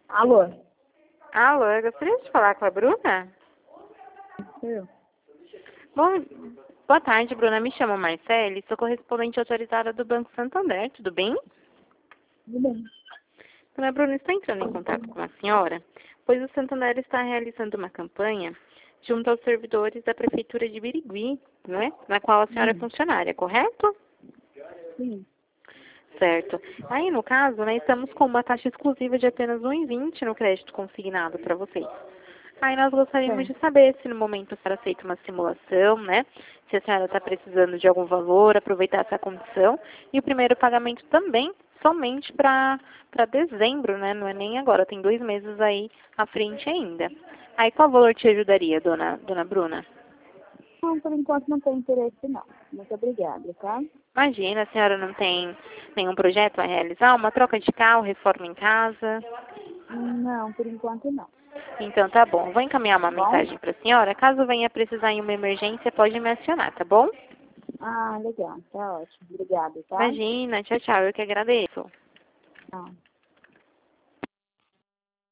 Alô? Alô, eu gostaria de falar com a Bruna? Eu? Bom, boa tarde, Bruna. Me chamo Marcele, sou correspondente autorizada do Banco Santander, tudo bem? Tudo bem. Dona Bruna, está entrando em contato com a senhora, pois o Santander está realizando uma campanha junto aos servidores da Prefeitura de Birigui, não é? Na qual a senhora é funcionária, correto? Sim. Certo. Aí, no caso, né, estamos com uma taxa exclusiva de apenas 1,20 no crédito consignado para vocês. Aí nós gostaríamos de Certo. saber se no momento a senhora aceita uma simulação, né? Se a senhora está precisando de algum valor, aproveitar essa condição. E o primeiro pagamento também, somente para dezembro, né? Não é nem agora, tem 2 meses aí à frente ainda. Aí qual valor te ajudaria, dona Bruna? Não, por enquanto não tem interesse, não. Muito obrigada, tá? Imagina, a senhora não tem nenhum projeto a realizar? Uma troca de carro, reforma em casa? Não, por enquanto não. Então tá bom, vou encaminhar uma Tá bom? mensagem para a senhora. Caso venha precisar em uma emergência, pode me acionar, tá bom? Ah, legal. Tá ótimo. Obrigada, tá? Imagina, tchau, tchau, eu que agradeço. Tá.